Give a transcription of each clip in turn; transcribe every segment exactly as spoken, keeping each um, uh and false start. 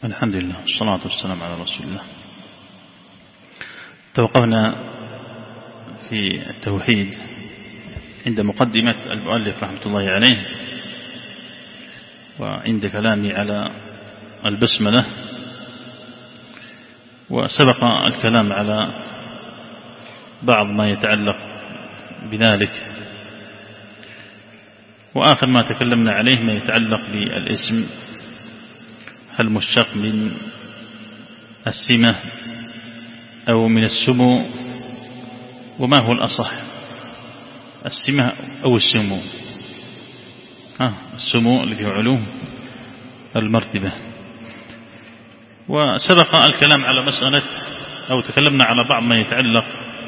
الحمد لله والصلاة والسلام على رسول الله. توقفنا في التوحيد عند مقدمة المؤلف رحمة الله عليه وعند كلامي على البسملة، وسبق الكلام على بعض ما يتعلق بذلك، وآخر ما تكلمنا عليه ما يتعلق بالاسم، هل مشتق من السمة أو من السمو، وما هو الأصح السمة أو السمو؟ ها السمو الذي هو علو المرتبة. وسبق الكلام على مسألة أو تكلمنا على بعض ما يتعلق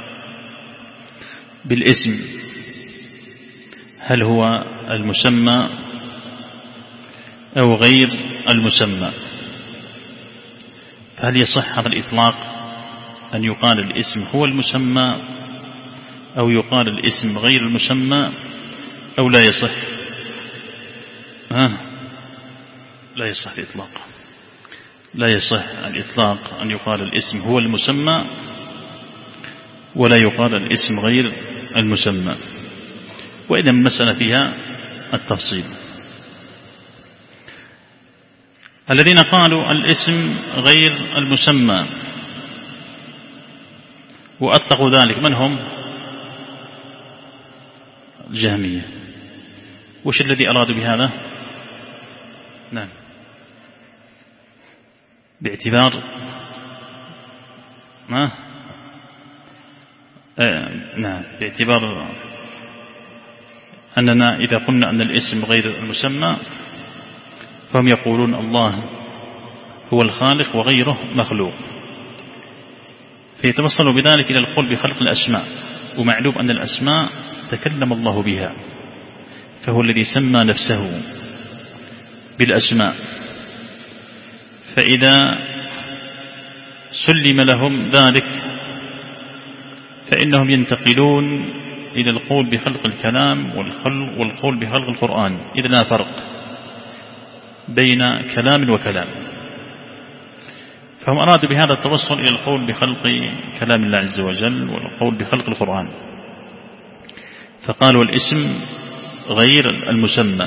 بالاسم، هل هو المسمى أو غير المسمى، فهل يصح هذا الإطلاق أن يقال الاسم هو المسمى أو يقال الاسم غير المسمى أو لا يصح؟ ها لا يصح الإطلاق، لا يصح الإطلاق أن يقال الاسم هو المسمى ولا يقال الاسم غير المسمى، وإذا المسألة فيها التفصيل. الذين قالوا الاسم غير المسمى وأطلقوا ذلك من هم؟ الجهمية. وش الذي أرادوا بهذا؟ نعم باعتبار ما آه نعم باعتبار أننا إذا قلنا أن الاسم غير المسمى فهم يقولون الله هو الخالق وغيره مخلوق، فيتوصلوا بذلك إلى القول بخلق الأسماء، ومعلوم أن الأسماء تكلم الله بها، فهو الذي سمى نفسه بالأسماء، فإذا سلم لهم ذلك فإنهم ينتقلون إلى القول بخلق الكلام والقول بخلق القرآن، إذ لا فرق بين كلام وكلام، فهم أرادوا بهذا التوصل إلى القول بخلق كلام الله عز وجل والقول بخلق القرآن، فقالوا الاسم غير المسمى.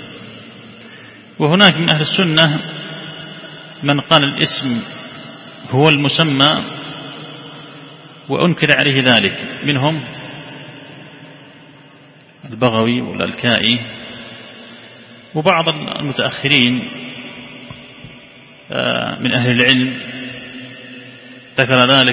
وهناك من أهل السنة من قال الاسم هو المسمى وأنكر عليه ذلك، منهم البغوي والألكائي وبعض المتأخرين من أهل العلم ذكر ذلك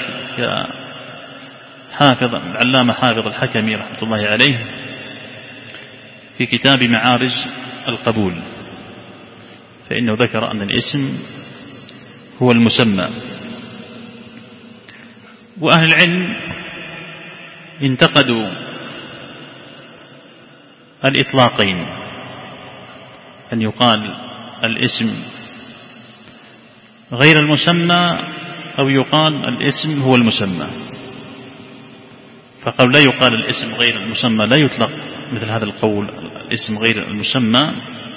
كحافظ العلامة حافظ الحكمي رحمة الله عليه في كتاب معارج القبول، فإنه ذكر أن الاسم هو المسمى. وأهل العلم انتقدوا الإطلاقين، أن يقال الاسم غير المسمى أو يقال الاسم هو المسمى، فقالوا لا يقال الاسم غير المسمى، لا يطلق مثل هذا القول الاسم غير المسمى،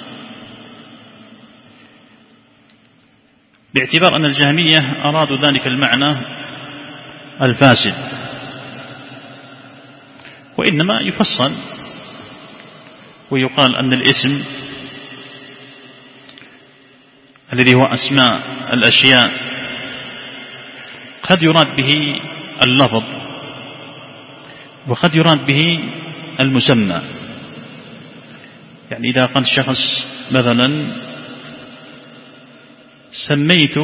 باعتبار أن الجهمية أرادوا ذلك المعنى الفاسد، وإنما يفصل ويقال أن الاسم الذي هو أسماء الأشياء قد يراد به اللفظ وقد يراد به المسمى. يعني إذا قال شخص مثلا سميت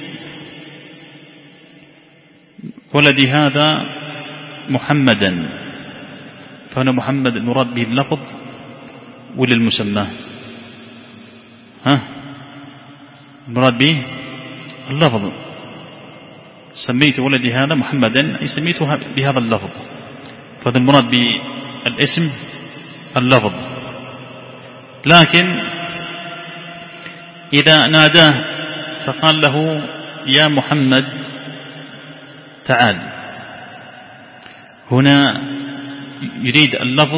ولدي هذا محمدا، فهنا محمد المراد به اللفظ ولا المسمى؟ ها المراد به اللفظ، سميت ولدي هذا محمدا أي سميته بهذا اللفظ، فهذا المراد بالاسم اللفظ. لكن إذا ناداه فقال له يا محمد تعال، هنا يريد اللفظ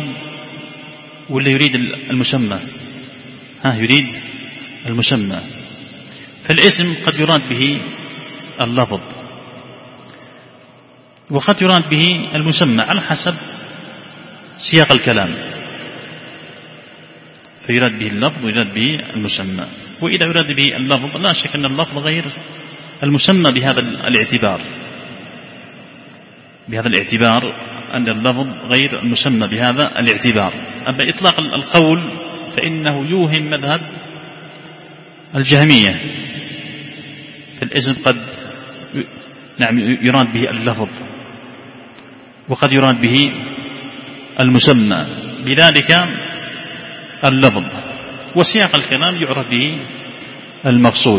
ولا يريد المسمى؟ ها يريد المسمى، فالاسم قد يراد به اللفظ وقد يراد به المسمى على حسب سياق الكلام، فيراد به اللفظ ويراد به المسمى. وإذا يراد به اللفظ لا شك أن اللفظ غير المسمى بهذا الاعتبار، بهذا الاعتبار أن اللفظ غير المسمى بهذا الاعتبار. أما إطلاق القول فإنه يوهم مذهب الجهمية، فالاسم قد نعم يراد به اللفظ وقد يراد به المسمى، بذلك اللفظ وسياق الكلام يعرف به المقصود.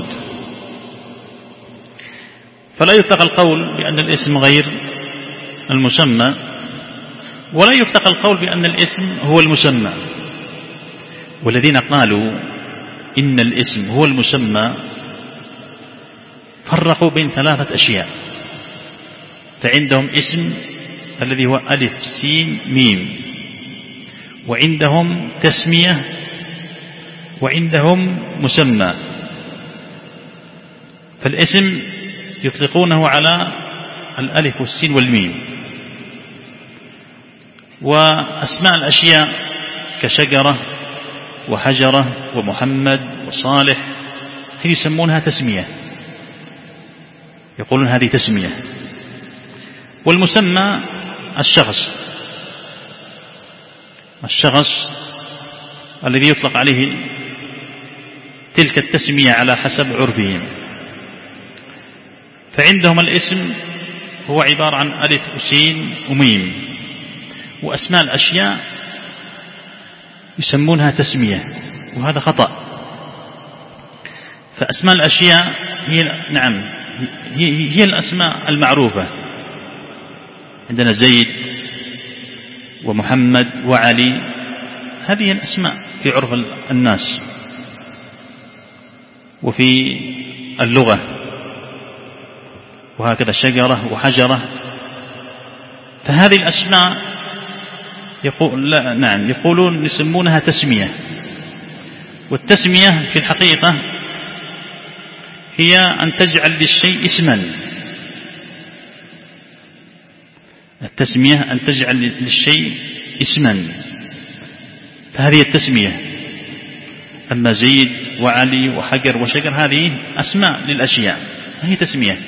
فلا يطلق القول بأن الاسم غير المسمى، ولا يطلق القول بأن الاسم هو المسمى. والذين قالوا إن الاسم هو المسمى فرقوا بين ثلاثة أشياء. فعندهم اسم الذي هو ألف سين ميم، وعندهم تسمية، وعندهم مسمى. فالاسم يطلقونه على الألف والسين والميم، وأسماء الأشياء كشجرة وحجرة ومحمد وصالح هي يسمونها تسمية، يقولون هذه تسمية. والمسمى الشخص، الشخص الذي يطلق عليه تلك التسمية على حسب عرفهم. فعندهم الاسم هو عبارة عن ألف وسين وميم، وأسماء الأشياء يسمونها تسمية، وهذا خطأ. فأسماء الأشياء هي نعم هي, هي الأسماء المعروفة عندنا، زيد ومحمد وعلي، هذه الأسماء في عرف الناس وفي اللغة، وهكذا شجرة وحجرة. فهذه الأسماء يقول لا نعم يقولون يسمونها تسمية. والتسمية في الحقيقة هي أن تجعل للشيء اسما، التسمية أن تجعل للشيء اسما، فهذه التسمية. أما زيد وعلي وحجر وشجر هذه أسماء للأشياء، هي تسمية.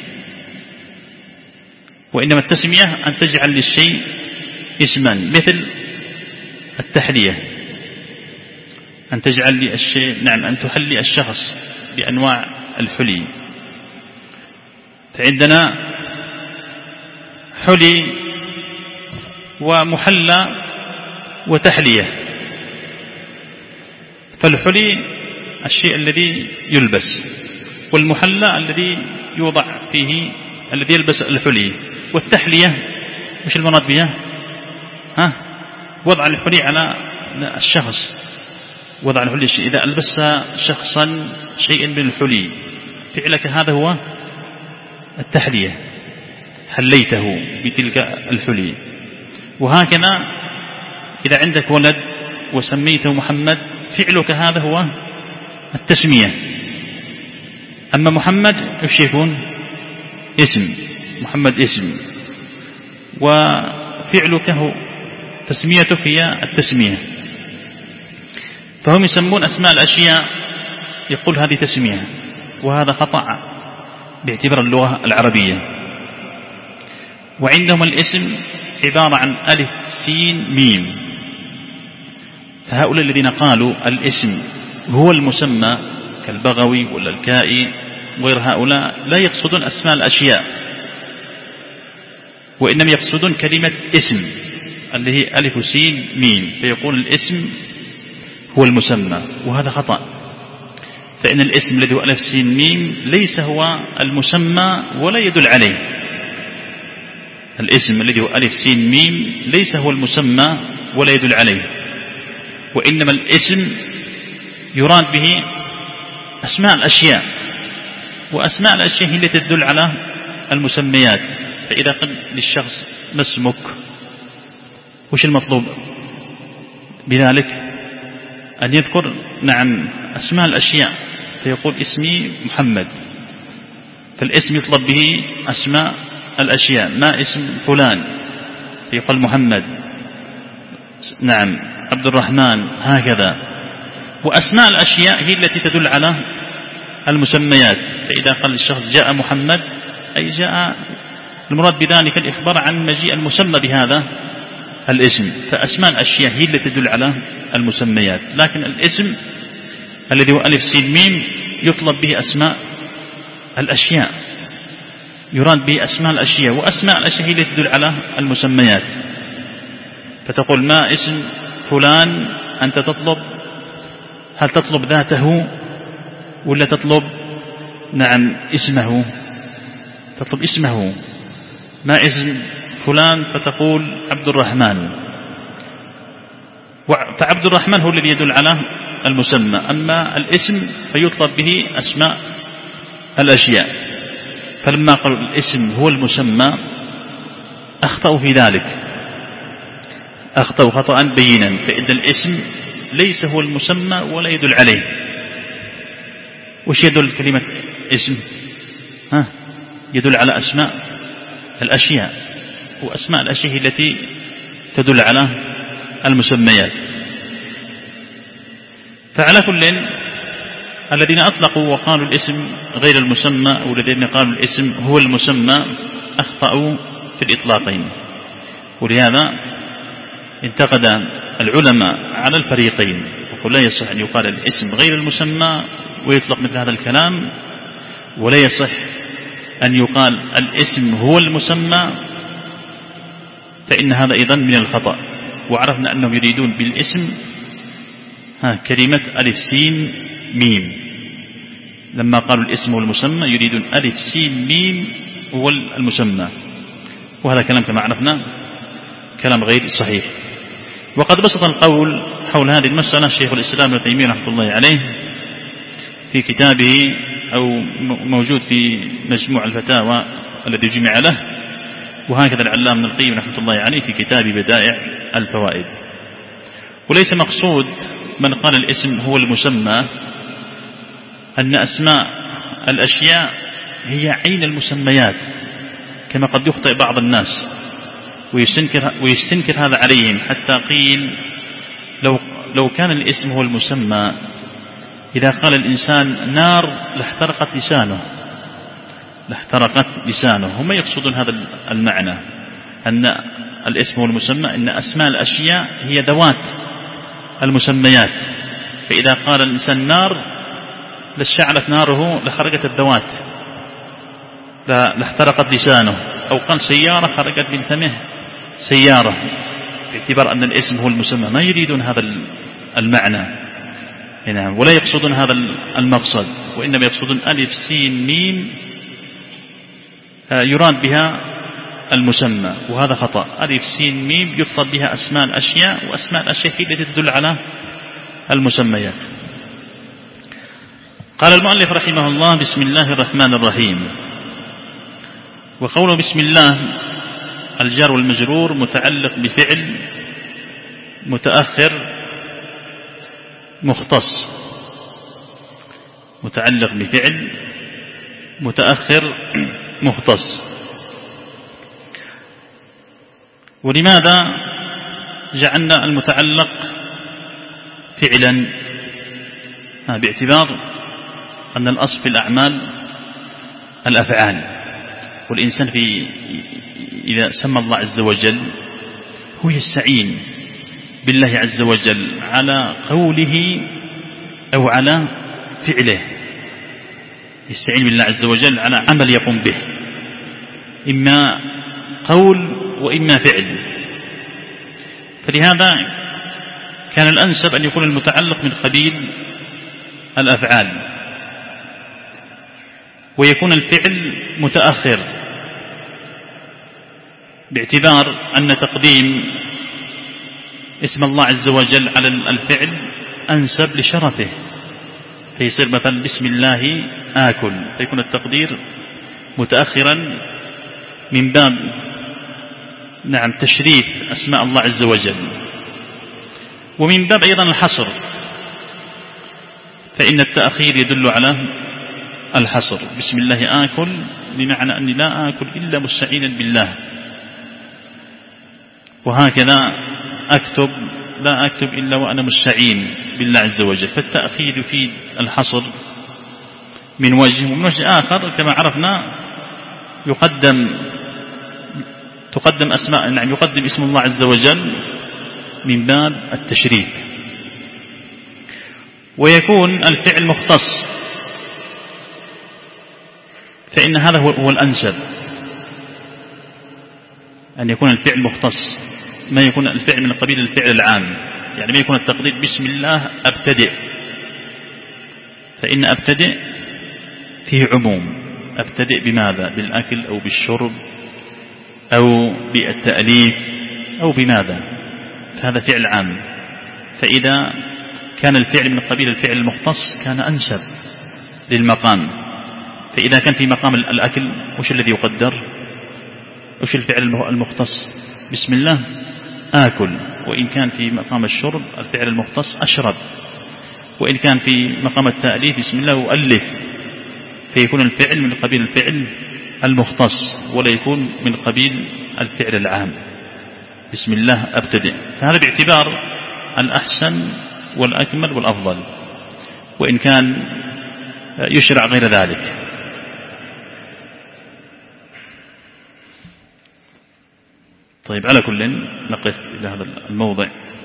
وإنما التسمية أن تجعل للشيء اسما، مثل التحلية، أن تجعل للشيء نعم أن تحلي الشخص بأنواع الحلي. فعندنا حلي ومحلى وتحلية. فالحلي الشيء الذي يلبس، والمحلى الذي يوضع فيه الذي يلبس الحلي، والتحلية مش المراد بها ها وضع الحلي على الشخص، وضع الحلي إذا ألبس شخصا شيئا من الحلي فعلك هذا هو التحلية، حليته بتلك الحلي. وهكذا إذا عندك ولد وسميته محمد فعلك هذا هو التسمية. أما محمد ايش يكون؟ اسم، محمد اسم، وفعلك هو تسميتك هي التسمية. فهم يسمون أسماء الأشياء يقول هذه تسمية، وهذا خطأ باعتبار اللغة العربية. وعندهم الاسم عبارة عن ألف سين ميم. فهؤلاء الذين قالوا الاسم هو المسمى كالبغوي ولا الكائي وغير هؤلاء لا يقصدون أسماء الأشياء، وإنما يقصدون كلمة اسم اللي هي ألف سين ميم، فيقول الاسم هو المسمى، وهذا خطأ. فإن الاسم الذي هو ألف سين ميم ليس هو المسمى ولا يدل عليه. الاسم الذي هو ألف سين ميم ليس هو المسمى ولا يدل عليه، وإنما الاسم يراد به أسماء الأشياء، وأسماء الأشياء هي التي تدل على المسميات. فإذا قل للشخص ما اسمك، وش المطلوب بذلك؟ أن يذكر نعم أسماء الأشياء فيقول اسمي محمد، فالاسم يطلب به أسماء الأشياء، ما اسم فلان فيقال محمد، نعم عبد الرحمن، هكذا. وأسماء الأشياء هي التي تدل على المسميات، فإذا قال الشخص جاء محمد أي جاء، المراد بذلك الإخبار عن مجيء المسمى بهذا الاسم، فأسماء الأشياء هي التي تدل على المسميات. لكن الاسم الذي هو ألف سين ميم يطلب به أسماء الأشياء، يراد به أسماء الأشياء، وأسماء الأشياء هي التي تدل على المسميات. فتقول ما اسم فلان، أنت تطلب، هل تطلب ذاته ولا تطلب نعم اسمه؟ تطلب اسمه. ما اسم فلان فتقول عبد الرحمن، فعبد الرحمن هو الذي يدل على المسمى، أما الاسم فيطلب به أسماء الأشياء. فلما قالوا الاسم هو المسمى أخطأوا في ذلك، أخطأوا خطأ بينا، فإن الاسم ليس هو المسمى ولا يدل عليه. وش يدل كلمة اسم؟ ها يدل على أسماء الأشياء، وأسماء الأشياء التي تدل على المسميات. فعلى كل الذين أطلقوا وقالوا الاسم غير المسمى والذين قالوا الاسم هو المسمى أخطأوا في الإطلاقين. ولهذا انتقد العلماء على الفريقين، وقال لا يصح أن يقال الاسم غير المسمى ويطلق مثل هذا الكلام، ولا يصح أن يقال الاسم هو المسمى، فإن هذا أيضا من الخطأ. وعرفنا أنهم يريدون بالاسم ها كلمة ألف سين ميم، لما قالوا الاسم هو المسمى يريدون ألف سين ميم هو المسمى، وهذا كلام كما عرفنا كلام غير صحيح. وقد بسط القول حول هذه المسألة شيخ الإسلام ابن تيمية رحمة الله عليه في كتابه أو موجود في مجموع الفتاوى الذي جمع له، وهكذا العلامة ابن القيم رحمة الله عليه في كتاب بدائع الفوائد. وليس مقصود من قال الاسم هو المسمى أن أسماء الأشياء هي عين المسميات، كما قد يخطئ بعض الناس ويستنكر, ويستنكر هذا عليهم، حتى قيل لو, لو كان الاسم هو المسمى إذا قال الإنسان نار لاحترقت لسانه، لاحترقت لسانه. هم يقصدون هذا المعنى، أن الاسم هو المسمى، إن أسماء الأشياء هي ذوات المسميات، فإذا قال الإنسان نار لاشتعلت ناره لخرجت الذوات، لاحترقت لسانه. أو قال سيارة خرجت من فمه سيارة، باعتبار أن الاسم هو المسمى. ما يريدون هذا المعنى هنا، ولا يقصدون هذا المقصد، وإنما يقصدون ألف سين ميم يراد بها المسمى، وهذا خطأ. ألف سين ميم يقصد بها أسماء الأشياء، وأسماء الأشياء التي تدل على المسميات. قال المؤلف رحمه الله: بسم الله الرحمن الرحيم. وقوله بسم الله الجار والمجرور متعلق بفعل متأخر مختص، متعلق بفعل متأخر مختص. ولماذا جعلنا المتعلق فعلا؟ باعتبار أن الأصل في الأعمال الأفعال، والإنسان في إذا سمى الله عز وجل هو يستعين بالله عز وجل على قوله أو على فعله، يستعين بالله عز وجل على عمل يقوم به، إما قول وإما فعل. فلهذا كان الأنسب أن يكون المتعلق من قبيل الأفعال، ويكون الفعل متأخر، باعتبار أن تقديم اسم الله عز وجل على الفعل أنسب لشرفه، فيصير مثلا بسم الله آكل، فيكون التقدير متأخرا من باب نعم تشريف أسماء الله عز وجل، ومن باب أيضا الحصر، فإن التأخير يدل على الحصر. بسم الله آكل بمعنى أني لا آكل إلا مستعينا بالله، وهكذا أكتب لا أكتب إلا وأنا مستعين بالله عز وجل. فالتأخير يفيد الحصر من وجه، ومن وجه آخر كما عرفنا يقدم تقدم أسماء نعم يقدم اسم الله عز وجل من باب التشريف. ويكون الفعل مختص، فإن هذا هو الأنسب أن يكون الفعل مختص، ما يكون الفعل من قبيل الفعل العام، يعني ما يكون التقدير بسم الله أبتدئ، فإن أبتدئ فيه عموم، أبتدئ بماذا؟ بالأكل أو بالشرب أو بالتأليف أو بماذا؟ فهذا فعل عام. فإذا كان الفعل من قبيل الفعل المختص كان أنسب للمقام. فإذا كان في مقام الأكل وش الذي يقدر؟ وش الفعل المختص؟ بسم الله آكل. وإن كان في مقام الشرب الفعل المختص أشرب. وإن كان في مقام التأليف بسم الله أؤلف. فيكون الفعل من قبيل الفعل المختص ولا يكون من قبيل الفعل العام. بسم الله أبتدئ، فهذا باعتبار الأحسن والأكمل والأفضل، وإن كان يشرع غير ذلك. طيب، على كل نقف إلى هذا الموضع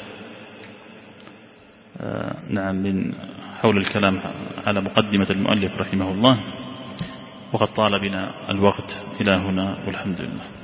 آه نعم من حول الكلام على مقدمة المؤلف رحمه الله، وقد طال بنا الوقت إلى هنا والحمد لله.